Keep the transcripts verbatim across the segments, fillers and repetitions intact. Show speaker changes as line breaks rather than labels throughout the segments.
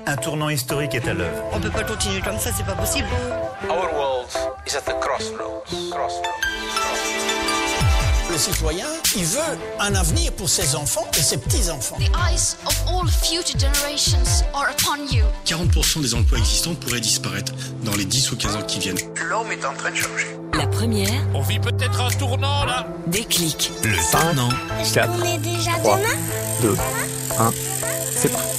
Un tournant historique est à l'œuvre.
On peut pas continuer comme ça, c'est pas possible.
Our world is at the crossroads. Crossroads.
Le citoyen, il veut un avenir pour ses enfants et ses petits-enfants.
The eyes of all future generations are upon you.
quarante pour cent des emplois existants pourraient disparaître dans les dix ou quinze ans qui viennent.
L'homme est en train de changer.
La première.
On vit peut-être un tournant là.
Déclic.
Le tournant.
quatre, trois, deux, un, c'est parti.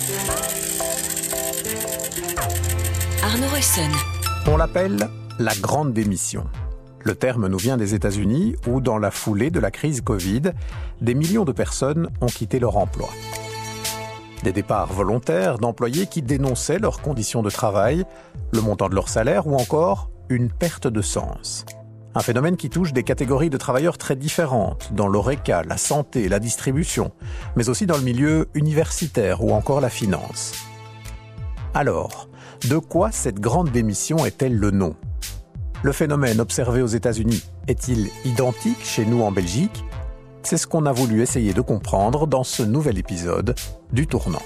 Arnaud Reyssen.
On l'appelle la grande démission. Le terme nous vient des États-Unis où, dans la foulée de la crise Covid, des millions de personnes ont quitté leur emploi. Des départs volontaires d'employés qui dénonçaient leurs conditions de travail, le montant de leur salaire ou encore une perte de sens. Un phénomène qui touche des catégories de travailleurs très différentes, dans l'horeca, la santé, la distribution, mais aussi dans le milieu universitaire ou encore la finance. Alors, de quoi cette grande démission est-elle le nom ? Le phénomène observé aux États-Unis est-il identique chez nous en Belgique ? C'est ce qu'on a voulu essayer de comprendre dans ce nouvel épisode du Tournant.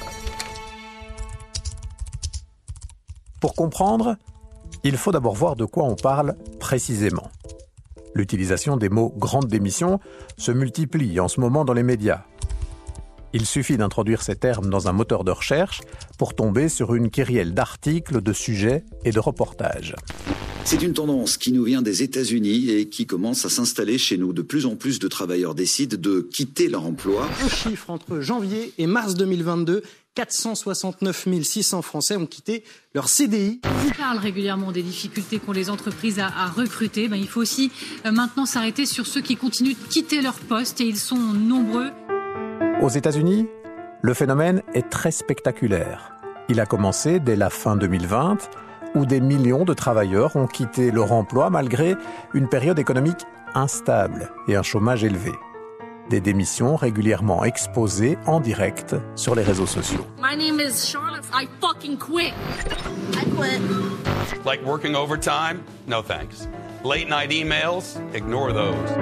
Pour comprendre, il faut d'abord voir de quoi on parle précisément. L'utilisation des mots « grande démission » se multiplie en ce moment dans les médias. Il suffit d'introduire ces termes dans un moteur de recherche pour tomber sur une kyrielle d'articles, de sujets et de reportages.
C'est une tendance qui nous vient des États-Unis et qui commence à s'installer chez nous. De plus en plus de travailleurs décident de quitter leur emploi.
Un chiffre entre janvier et mars deux mille vingt-deux, quatre cent soixante-neuf mille six cents Français ont quitté leur C D I.
On parle régulièrement des difficultés qu'ont les entreprises à, à recruter. Ben, il faut aussi euh, maintenant s'arrêter sur ceux qui continuent de quitter leur poste et ils sont nombreux.
Aux États-Unis, le phénomène est très spectaculaire. Il a commencé dès la fin deux mille vingt, où des millions de travailleurs ont quitté leur emploi malgré une période économique instable et un chômage élevé. Des démissions régulièrement exposées en direct sur les réseaux sociaux.
My name is Charlotte. I fucking quit. I quit.
Like working overtime? No thanks. Late night emails? Ignore those.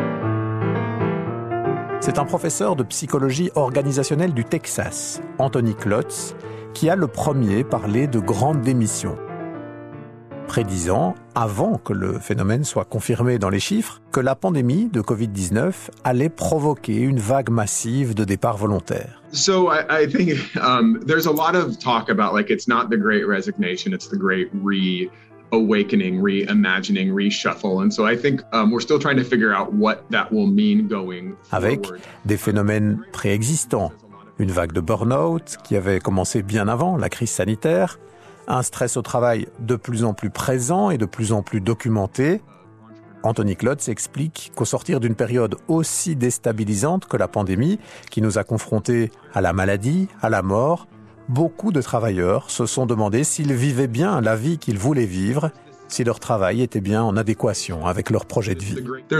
C'est un professeur de psychologie organisationnelle du Texas, Anthony Klotz, qui a le premier parlé de grande démission, prédisant, avant que le phénomène soit confirmé dans les chiffres, que la pandémie de covid dix-neuf allait provoquer une vague massive de départs volontaires.
So I, I think um, there's a lot of talk about like it's not the great resignation, it's the great re-awakening, re-imagining, reshuffle. And so I think um, we're still trying to figure out what that will mean going forward.
Avec des phénomènes préexistants, une vague de burn-out qui avait commencé bien avant la crise sanitaire, un stress au travail de plus en plus présent et de plus en plus documenté. Anthony Klotz explique qu'au sortir d'une période aussi déstabilisante que la pandémie, qui nous a confrontés à la maladie, à la mort, beaucoup de travailleurs se sont demandé s'ils vivaient bien la vie qu'ils voulaient vivre, si leur travail était bien en adéquation avec leur projet de vie.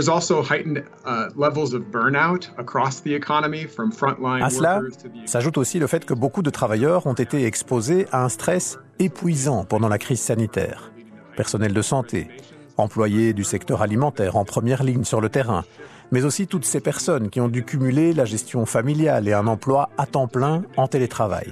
À cela s'ajoute aussi le fait que beaucoup de travailleurs ont été exposés à un stress épuisant pendant la crise sanitaire. Personnel de santé, employés du secteur alimentaire en première ligne sur le terrain, mais aussi toutes ces personnes qui ont dû cumuler la gestion familiale et un emploi à temps plein en télétravail.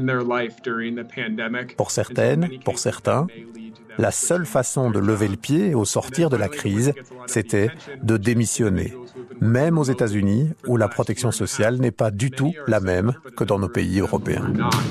Pour certaines, pour certains, la seule façon de lever le pied au sortir de la crise, c'était de démissionner, même aux États-Unis, où la protection sociale n'est pas du tout la même que dans nos pays européens.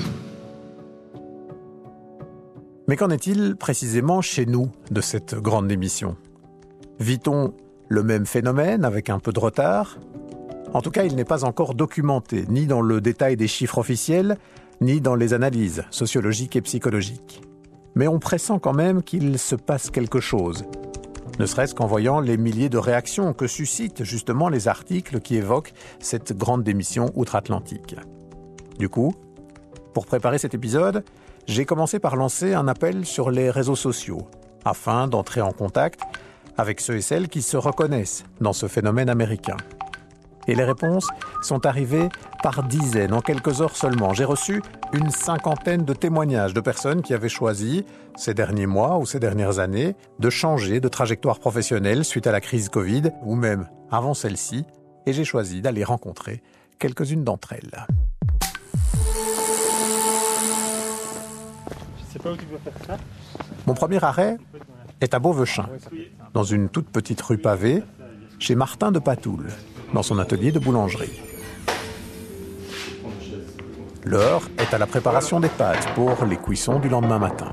Mais qu'en est-il précisément chez nous de cette grande démission ? Vit-on le même phénomène avec un peu de retard ? En tout cas, il n'est pas encore documenté, ni dans le détail des chiffres officiels, ni dans les analyses sociologiques et psychologiques. Mais on pressent quand même qu'il se passe quelque chose, ne serait-ce qu'en voyant les milliers de réactions que suscitent justement les articles qui évoquent cette grande démission outre-Atlantique. Du coup, pour préparer cet épisode, j'ai commencé par lancer un appel sur les réseaux sociaux, afin d'entrer en contact avec ceux et celles qui se reconnaissent dans ce phénomène américain. Et les réponses sont arrivées par dizaines, en quelques heures seulement. J'ai reçu une cinquantaine de témoignages de personnes qui avaient choisi, ces derniers mois ou ces dernières années, de changer de trajectoire professionnelle suite à la crise Covid, ou même avant celle-ci, et j'ai choisi d'aller rencontrer quelques-unes d'entre elles. Mon premier arrêt est à Beauvechin, dans une toute petite rue pavée, chez Martin de Patoul, dans son atelier de boulangerie. L'heure est à la préparation des pâtes pour les cuissons du lendemain matin.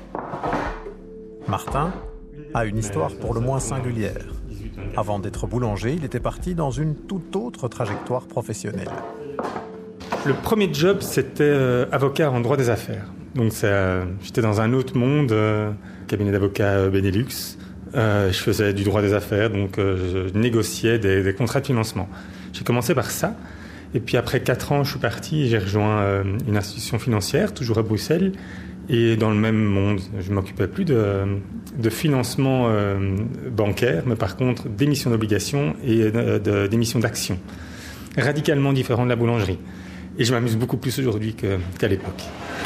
Martin a une histoire pour le moins singulière. Avant d'être boulanger, il était parti dans une toute autre trajectoire professionnelle.
Le premier job, c'était euh, avocat en droit des affaires. Donc ça, euh, j'étais dans un autre monde, euh, cabinet d'avocats euh, Benelux. Euh, je faisais du droit des affaires, donc euh, je négociais des, des contrats de financement. J'ai commencé par ça. Et puis après quatre ans, je suis parti et j'ai rejoint euh, une institution financière, toujours à Bruxelles. Et dans le même monde, je ne m'occupais plus de, de financement euh, bancaire, mais par contre d'émission d'obligations et de, de, d'émission d'actions. Radicalement différent de la boulangerie. Et je m'amuse beaucoup plus aujourd'hui que, qu'à l'époque.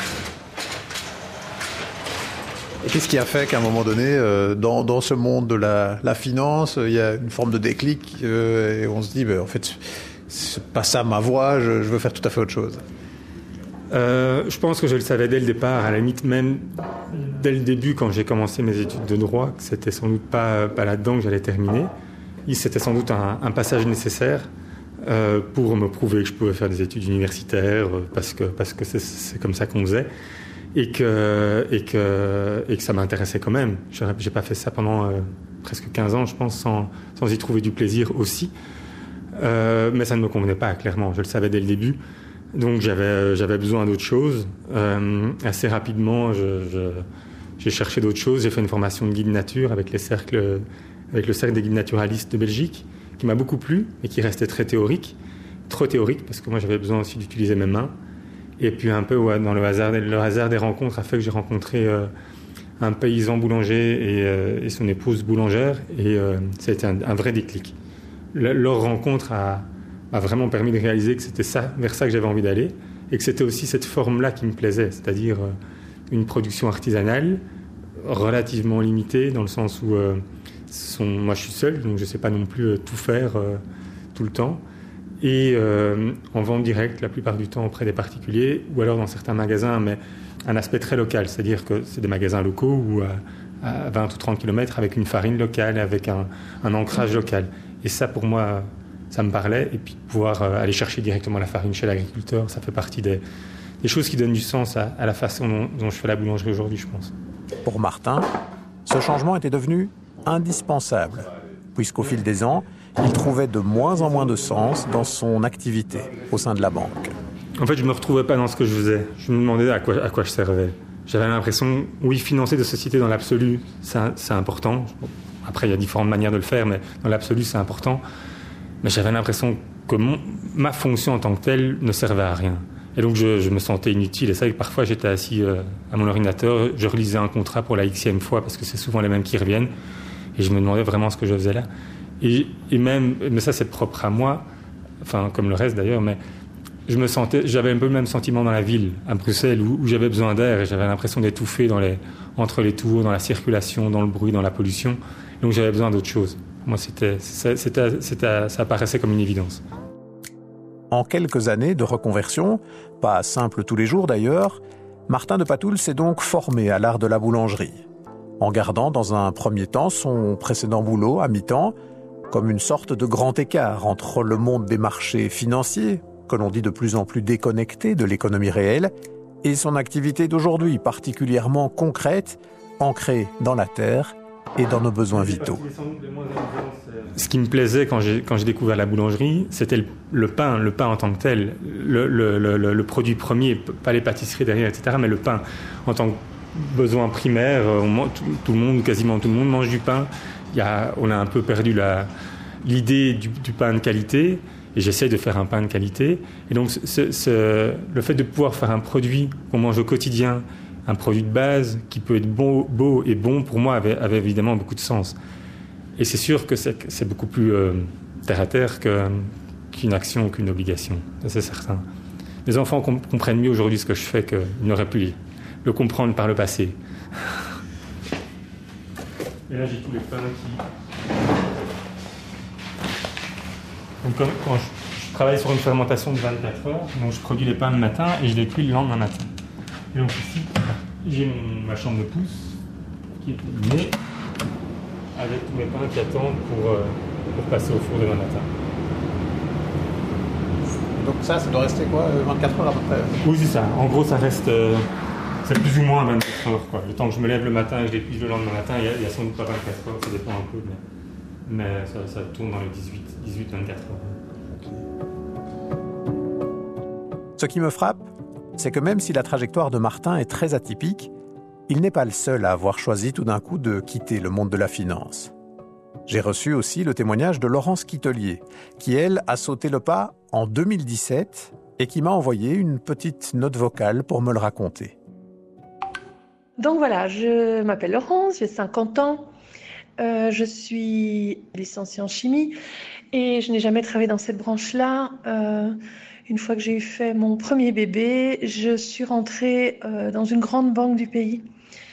Et qu'est-ce qui a fait qu'à un moment donné, euh, dans, dans ce monde de la, la finance, il y a une forme de déclic euh, et on se dit, ben, en fait, c'est pas ça ma voie, je, je veux faire tout à fait autre chose.
Euh, je pense que je le savais dès le départ, à la limite même dès le début quand j'ai commencé mes études de droit, que c'était sans doute pas, pas là-dedans que j'allais terminer. C'était sans doute un, un passage nécessaire euh, pour me prouver que je pouvais faire des études universitaires parce que, parce que c'est, c'est comme ça qu'on faisait et que, et que, et que ça m'intéressait quand même. J'ai pas fait ça pendant euh, presque quinze ans, je pense, sans, sans y trouver du plaisir aussi. Euh, mais ça ne me convenait pas, clairement. Je le savais dès le début. Donc j'avais, j'avais besoin d'autre chose. Euh, assez rapidement, je, je, j'ai cherché d'autres choses. J'ai fait une formation de guide nature avec, les cercles, avec le cercle des guides naturalistes de Belgique, qui m'a beaucoup plu, mais qui restait très théorique. Trop théorique, parce que moi j'avais besoin aussi d'utiliser mes mains. Et puis un peu ouais, dans le hasard, le hasard des rencontres a fait que j'ai rencontré euh, un paysan boulanger et, euh, et son épouse boulangère. Et euh, ça a été un, un vrai déclic. Le, leur rencontre a... m'a vraiment permis de réaliser que c'était ça, vers ça que j'avais envie d'aller et que c'était aussi cette forme-là qui me plaisait, c'est-à-dire euh, une production artisanale relativement limitée dans le sens où euh, sont, moi je suis seul, donc je ne sais pas non plus euh, tout faire euh, tout le temps et euh, en vente directe la plupart du temps auprès des particuliers ou alors dans certains magasins, mais un aspect très local, c'est-à-dire que c'est des magasins locaux ou à, à vingt ou trente kilomètres avec une farine locale, avec un, un ancrage local. Et ça pour moi... ça me parlait, et puis pouvoir euh, aller chercher directement la farine chez l'agriculteur, ça fait partie des, des choses qui donnent du sens à, à la façon dont, dont je fais la boulangerie aujourd'hui, je pense.
Pour Martin, ce changement était devenu indispensable, puisqu'au fil des ans, il trouvait de moins en moins de sens dans son activité au sein de la banque.
En fait, je ne me retrouvais pas dans ce que je faisais. Je me demandais à quoi, à quoi je servais. J'avais l'impression, oui, financer des sociétés dans l'absolu, c'est, c'est important. Après, il y a différentes manières de le faire, mais dans l'absolu, c'est important. Mais j'avais l'impression que mon, ma fonction en tant que telle ne servait à rien. Et donc je, je me sentais inutile. Et c'est vrai que parfois j'étais assis euh, à mon ordinateur, je relisais un contrat pour la xème fois, parce que c'est souvent les mêmes qui reviennent. Et je me demandais vraiment ce que je faisais là. Et, et même, mais ça c'est propre à moi, enfin comme le reste d'ailleurs, mais je me sentais, j'avais un peu le même sentiment dans la ville, à Bruxelles, où, où j'avais besoin d'air et j'avais l'impression d'étouffer dans les, entre les tours, dans la circulation, dans le bruit, dans la pollution. Donc j'avais besoin d'autre chose. Moi, c'était, c'était, c'était, ça apparaissait comme une évidence.
En quelques années de reconversion, pas simple tous les jours d'ailleurs, Martin de Patoul s'est donc formé à l'art de la boulangerie, en gardant dans un premier temps son précédent boulot à mi-temps, comme une sorte de grand écart entre le monde des marchés financiers, que l'on dit de plus en plus déconnecté de l'économie réelle, et son activité d'aujourd'hui, particulièrement concrète, ancrée dans la terre et dans nos besoins vitaux.
Ce qui me plaisait quand j'ai, quand j'ai découvert la boulangerie, c'était le, le pain, le pain en tant que tel, le, le, le, le produit premier, pas les pâtisseries derrière, et cetera, mais le pain en tant que besoin primaire. On, tout, tout le monde, quasiment tout le monde mange du pain. Il y a, on a un peu perdu la, l'idée du, du pain de qualité, et j'essaie de faire un pain de qualité. Et donc, ce, ce, le fait de pouvoir faire un produit qu'on mange au quotidien, un produit de base qui peut être beau, beau et bon, pour moi, avait, avait évidemment beaucoup de sens. Et c'est sûr que c'est, c'est beaucoup plus euh, terre à terre que, qu'une action ou qu'une obligation. Ça, c'est certain. Les enfants comp- comprennent mieux aujourd'hui ce que je fais qu'ils n'auraient pu le comprendre par le passé. Et là, j'ai tous les pains qui... Donc, quand, quand je, je travaille sur une fermentation de vingt-quatre heures, donc je produis les pains le matin et je les cuis le lendemain matin. Et donc ici, j'ai mon, ma chambre de pouce qui est née avec tous mes pains qui attendent pour, euh, pour passer au four demain matin.
Donc ça, ça doit rester quoi, vingt-quatre heures à peu près?
Oui, c'est ça. En gros, ça reste... Euh, c'est plus ou moins vingt-quatre heures, quoi. Le temps que je me lève le matin et je l'épuise le lendemain matin, il y a, il y a sans doute pas vingt-quatre heures, ça dépend un peu, mais, mais ça, ça tourne dans les dix-huit à vingt-quatre heures.
Ce qui me frappe, c'est que même si la trajectoire de Martin est très atypique, il n'est pas le seul à avoir choisi tout d'un coup de quitter le monde de la finance. J'ai reçu aussi le témoignage de Laurence Quitelier, qui, elle, a sauté le pas en deux mille dix-sept et qui m'a envoyé une petite note vocale pour me le raconter.
Donc voilà, je m'appelle Laurence, j'ai cinquante ans, euh, je suis licenciée en chimie et je n'ai jamais travaillé dans cette branche-là. Euh, une fois que j'ai eu fait mon premier bébé, je suis rentrée euh, dans une grande banque du pays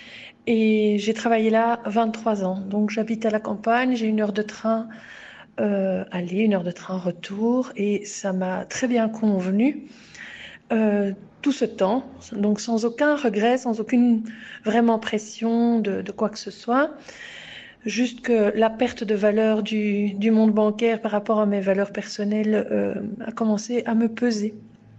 et j'ai travaillé là vingt-trois ans. Donc j'habite à la campagne, j'ai une heure de train euh, aller, une heure de train retour et ça m'a très bien convenu. Euh, tout ce temps, donc sans aucun regret, sans aucune vraiment pression de, de quoi que ce soit, juste que la perte de valeur du, du monde bancaire par rapport à mes valeurs personnelles euh, a commencé à me peser.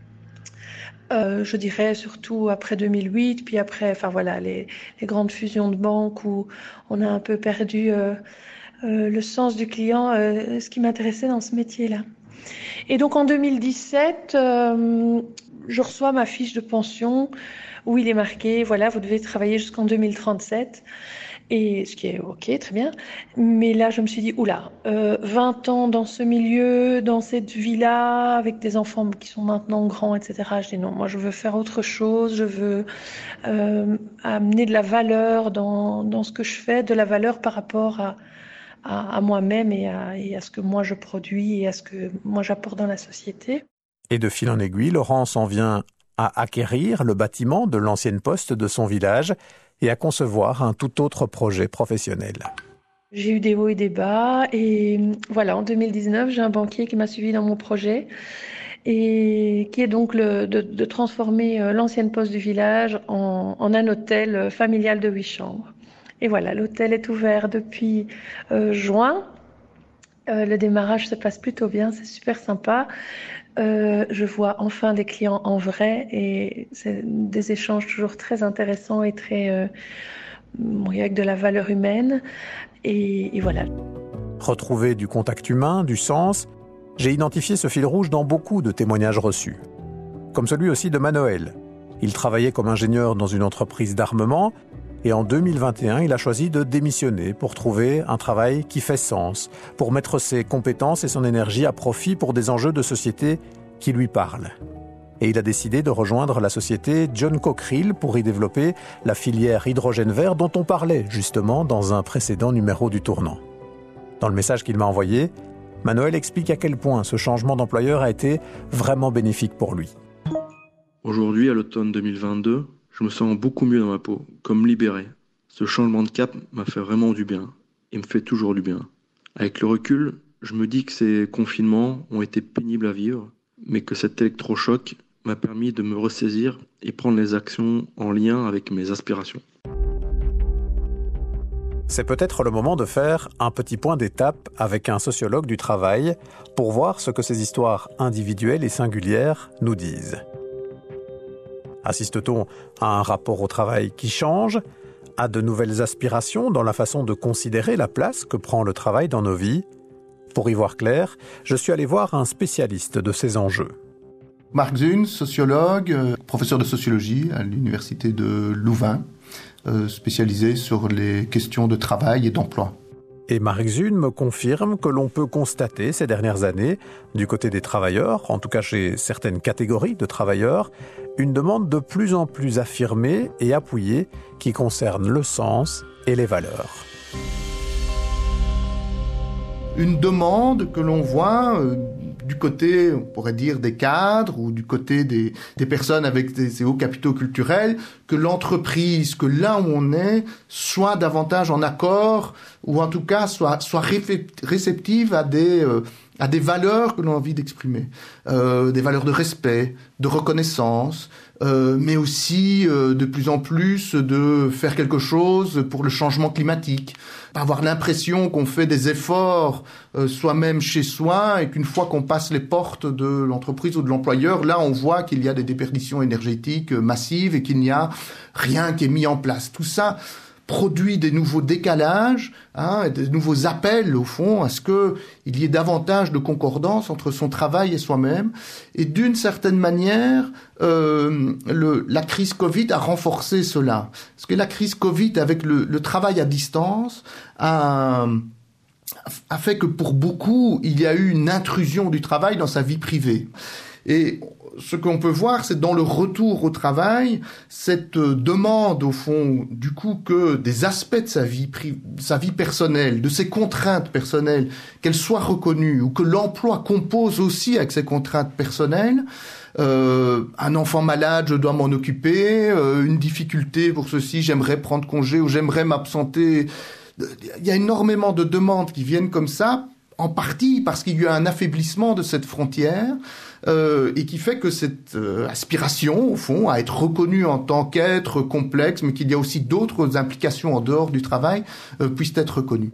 Euh, je dirais surtout après deux mille huit, puis après, enfin voilà, les, les grandes fusions de banques où on a un peu perdu euh, euh, le sens du client, euh, ce qui m'intéressait dans ce métier-là. Et donc en deux mille dix-sept, euh, je reçois ma fiche de pension où il est marqué, voilà, vous devez travailler jusqu'en deux mille trente-sept. Et ce qui est ok, très bien. Mais là, je me suis dit, oula, euh, vingt ans dans ce milieu, dans cette vie-là, avec des enfants qui sont maintenant grands, et cetera. Je dis non, moi, je veux faire autre chose. Je veux euh, amener de la valeur dans, dans ce que je fais, de la valeur par rapport à, à, à moi-même et à, et à ce que moi je produis et à ce que moi j'apporte dans la société.
Et de fil en aiguille, Laurence en vient à acquérir le bâtiment de l'ancienne poste de son village et à concevoir un tout autre projet professionnel.
J'ai eu des hauts et des bas et voilà, en deux mille dix-neuf, j'ai un banquier qui m'a suivi dans mon projet et qui est donc le, de, de transformer l'ancienne poste du village en, en un hôtel familial de huit chambres. Et voilà, l'hôtel est ouvert depuis euh, juin. Euh, le démarrage se passe plutôt bien, c'est super sympa. Euh, je vois enfin des clients en vrai et c'est des échanges toujours très intéressants et très euh, avec de la valeur humaine. Et, et voilà.
Retrouver du contact humain, du sens, j'ai identifié ce fil rouge dans beaucoup de témoignages reçus. Comme celui aussi de Manoël. Il travaillait comme ingénieur dans une entreprise d'armement et en deux mille vingt et un, il a choisi de démissionner pour trouver un travail qui fait sens, pour mettre ses compétences et son énergie à profit pour des enjeux de société qui lui parlent. Et il a décidé de rejoindre la société John Cockerill pour y développer la filière hydrogène vert dont on parlait justement dans un précédent numéro du Tournant. Dans le message qu'il m'a envoyé, Manoël explique à quel point ce changement d'employeur a été vraiment bénéfique pour lui.
Aujourd'hui, à l'automne deux mille vingt-deux, je me sens beaucoup mieux dans ma peau, comme libéré. Ce changement de cap m'a fait vraiment du bien, et me fait toujours du bien. Avec le recul, je me dis que ces confinements ont été pénibles à vivre, mais que cet électrochoc m'a permis de me ressaisir et prendre les actions en lien avec mes aspirations.
C'est peut-être le moment de faire un petit point d'étape avec un sociologue du travail pour voir ce que ces histoires individuelles et singulières nous disent. Assiste-t-on à un rapport au travail qui change, à de nouvelles aspirations dans la façon de considérer la place que prend le travail dans nos vies ? Pour y voir clair, je suis allé voir un spécialiste de ces enjeux.
Marc Zun, sociologue, euh, professeur de sociologie à l'université de Louvain, euh, spécialisé sur les questions de travail et d'emploi.
Et Marc Zun me confirme que l'on peut constater ces dernières années, du côté des travailleurs, en tout cas chez certaines catégories de travailleurs, une demande de plus en plus affirmée et appuyée qui concerne le sens et les valeurs.
Une demande que l'on voit euh, du côté, on pourrait dire, des cadres ou du côté des, des personnes avec des, ces hauts capitaux culturels, que l'entreprise, que là où on est, soit davantage en accord ou en tout cas soit, soit réceptive à des, euh, à des valeurs que l'on a envie d'exprimer, euh, des valeurs de respect, de reconnaissance, euh, mais aussi euh, de plus en plus de faire quelque chose pour le changement climatique, pas avoir l'impression qu'on fait des efforts euh, soi-même chez soi et qu'une fois qu'on passe les portes de l'entreprise ou de l'employeur, là on voit qu'il y a des déperditions énergétiques massives et qu'il n'y a rien qui est mis en place. Tout ça produit des nouveaux décalages, hein, des nouveaux appels au fond à ce qu'il y ait davantage de concordance entre son travail et soi-même. Et d'une certaine manière, euh, le, la crise Covid a renforcé cela. Parce que la crise Covid, avec le, le travail à distance, a, a fait que pour beaucoup, il y a eu une intrusion du travail dans sa vie privée. Et ce qu'on peut voir, c'est dans le retour au travail, cette demande, au fond, du coup, que des aspects de sa vie, sa vie personnelle, de ses contraintes personnelles, qu'elles soient reconnues, ou que l'emploi compose aussi avec ses contraintes personnelles. Euh, un enfant malade, je dois m'en occuper, euh, une difficulté pour ceci, j'aimerais prendre congé, ou j'aimerais m'absenter. Il y a énormément de demandes qui viennent comme ça, en partie parce qu'il y a un affaiblissement de cette frontière, euh, et qui fait que cette euh, aspiration, au fond, à être reconnu en tant qu'être complexe, mais qu'il y a aussi d'autres implications en dehors du travail, euh, puisse être reconnue.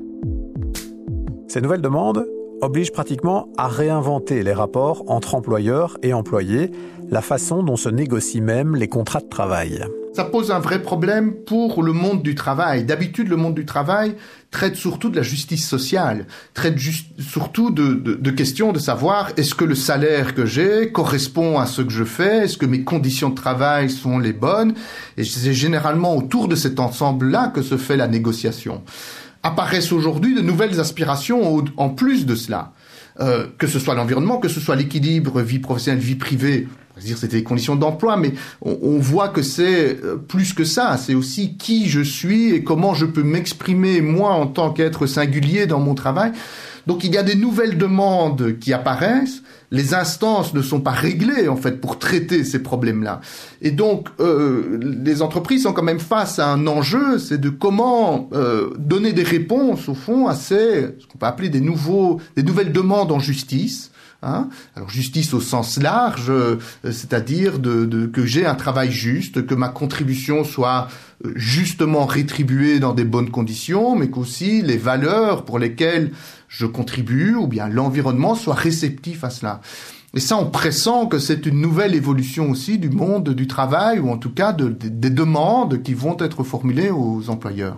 Ces nouvelles demandes obligent pratiquement à réinventer les rapports entre employeurs et employés, la façon dont se négocient même les contrats de travail.
Ça pose un vrai problème pour le monde du travail. D'habitude, le monde du travail traite surtout de la justice sociale, traite juste, surtout de, de, de questions de savoir est-ce que le salaire que j'ai correspond à ce que je fais, est-ce que mes conditions de travail sont les bonnes, et c'est généralement autour de cet ensemble-là que se fait la négociation. Apparaissent aujourd'hui de nouvelles aspirations au, en plus de cela. Euh, que ce soit l'environnement, que ce soit l'équilibre vie professionnelle, vie privée, on va dire c'était les conditions d'emploi, mais on, on voit que c'est plus que ça, c'est aussi qui je suis et comment je peux m'exprimer moi en tant qu'être singulier dans mon travail. Donc il y a des nouvelles demandes qui apparaissent, les instances ne sont pas réglées en fait pour traiter ces problèmes-là. Et donc euh, les entreprises sont quand même face à un enjeu, c'est de comment euh, donner des réponses au fond à ces, ce qu'on peut appeler des nouveaux, des nouvelles demandes en justice. Hein, alors justice au sens large, euh, c'est-à-dire de, de, que j'ai un travail juste, que ma contribution soit justement rétribuée dans des bonnes conditions, mais qu'aussi les valeurs pour lesquelles je contribue ou bien l'environnement soit réceptif à cela. Et ça, on pressent que c'est une nouvelle évolution aussi du monde du travail, ou en tout cas de, de, des demandes qui vont être formulées aux employeurs.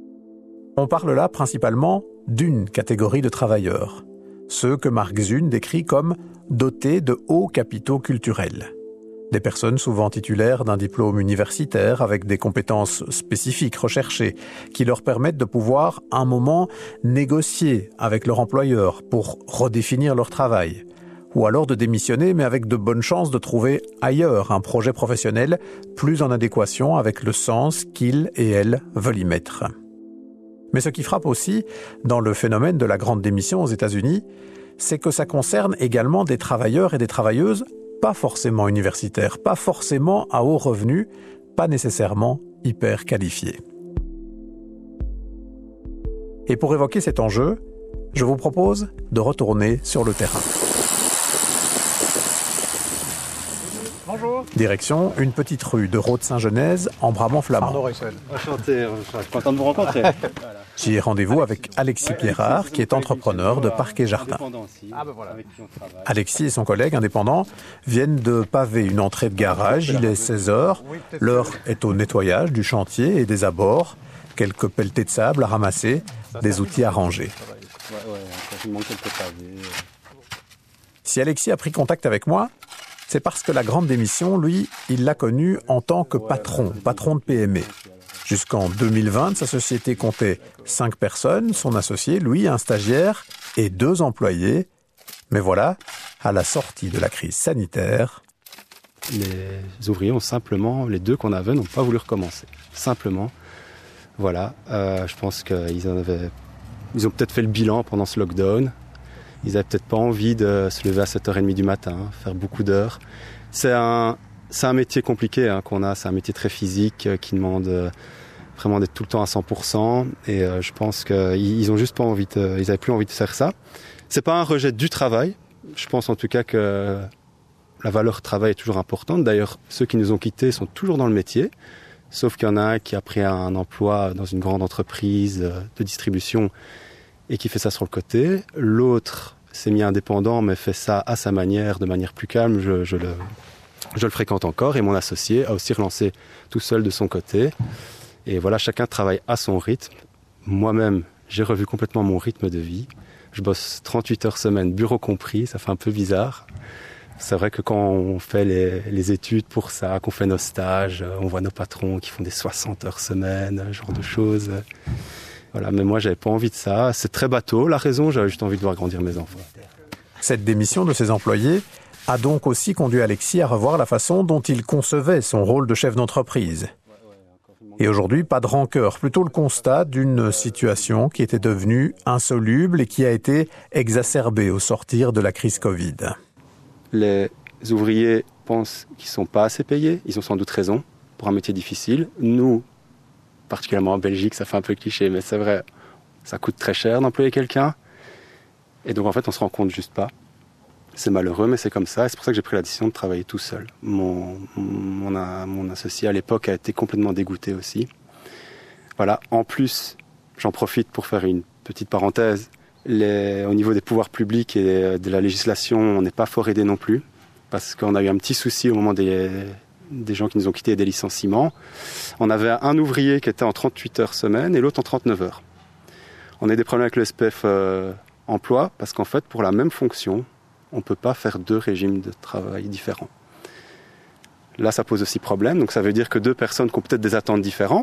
On parle là principalement d'une catégorie de travailleurs. Ceux que Marc Zune décrit comme dotés de hauts capitaux culturels. Des personnes souvent titulaires d'un diplôme universitaire avec des compétences spécifiques recherchées qui leur permettent de pouvoir, à un moment, négocier avec leur employeur pour redéfinir leur travail. Ou alors de démissionner, mais avec de bonnes chances de trouver ailleurs un projet professionnel plus en adéquation avec le sens qu'ils et elles veulent y mettre. Mais ce qui frappe aussi dans le phénomène de la grande démission aux États-Unis, c'est que ça concerne également des travailleurs et des travailleuses pas forcément universitaires, pas forcément à haut revenu, pas nécessairement hyper qualifiés. Et pour évoquer cet enjeu, je vous propose de retourner sur le terrain.
Bonjour.
Direction une petite rue de Rode-Saint-Genèse en Brabant-Flamand.
Arnaud Reussel. Enchanté, je suis content de vous rencontrer.
J'y ai rendez-vous avec Alexis Pierrard, qui est entrepreneur de Parc et Jardin. Alexis et son collègue indépendant viennent de paver une entrée de garage. Il est seize heures. L'heure est au nettoyage du chantier et des abords. Quelques pelletées de sable à ramasser, des outils à ranger. Si Alexis a pris contact avec moi, c'est parce que la grande démission, lui, il l'a connu en tant que patron, patron de P M E. Jusqu'en deux mille vingt, sa société comptait cinq personnes, son associé, lui, un stagiaire et deux employés. Mais voilà, à la sortie de la crise sanitaire...
Les ouvriers ont simplement, les deux qu'on avait, n'ont pas voulu recommencer. Simplement, voilà, euh, je pense qu'ils en avaient, ils ont peut-être fait le bilan pendant ce lockdown. Ils n'avaient peut-être pas envie de se lever à sept heures trente du matin, faire beaucoup d'heures. C'est un, c'est un métier compliqué hein, qu'on a, c'est un métier très physique euh, qui demande euh, vraiment d'être tout le temps à cent pour cent. Et euh, je pense qu'ils n'ont juste pas envie de, ils n'avaient plus envie de faire ça. C'est pas un rejet du travail. Je pense en tout cas que la valeur travail est toujours importante. D'ailleurs, ceux qui nous ont quittés sont toujours dans le métier, sauf qu'il y en a un qui a pris un emploi dans une grande entreprise de distribution et qui fait ça sur le côté. L'autre s'est mis indépendant, mais fait ça à sa manière, de manière plus calme. Je, je, le, je le fréquente encore. Et mon associé a aussi relancé tout seul de son côté. Et voilà, chacun travaille à son rythme. Moi-même, j'ai revu complètement mon rythme de vie. Je bosse trente-huit heures semaine, bureau compris. Ça fait un peu bizarre. C'est vrai que quand on fait les, les études pour ça, qu'on fait nos stages, on voit nos patrons qui font des soixante heures semaine, ce genre de choses. Voilà, mais moi, j'avais pas envie de ça. C'est très bateau. La raison, j'avais juste envie de voir grandir mes enfants.
Cette démission de ses employés a donc aussi conduit Alexis à revoir la façon dont il concevait son rôle de chef d'entreprise. Et aujourd'hui, pas de rancœur, plutôt le constat d'une situation qui était devenue insoluble et qui a été exacerbée au sortir de la crise Covid.
Les ouvriers pensent qu'ils ne sont pas assez payés. Ils ont sans doute raison pour un métier difficile. Nous, particulièrement en Belgique, ça fait un peu cliché, mais c'est vrai, ça coûte très cher d'employer quelqu'un. Et donc en fait, on ne se rend compte juste pas. C'est malheureux, mais c'est comme ça. Et c'est pour ça que j'ai pris la décision de travailler tout seul. Mon, mon, mon associé à l'époque a été complètement dégoûté aussi. Voilà. En plus, j'en profite pour faire une petite parenthèse. Les, au niveau des pouvoirs publics et de la législation, on n'est pas fort aidé non plus, parce qu'on a eu un petit souci au moment des, des gens qui nous ont quittés et des licenciements. On avait un ouvrier qui était en trente-huit heures semaine et l'autre en trente-neuf heures. On a eu des problèmes avec le S P F euh, emploi, parce qu'en fait, pour la même fonction, on ne peut pas faire deux régimes de travail différents. Là, ça pose aussi problème, donc ça veut dire que deux personnes qui ont peut-être des attentes différentes,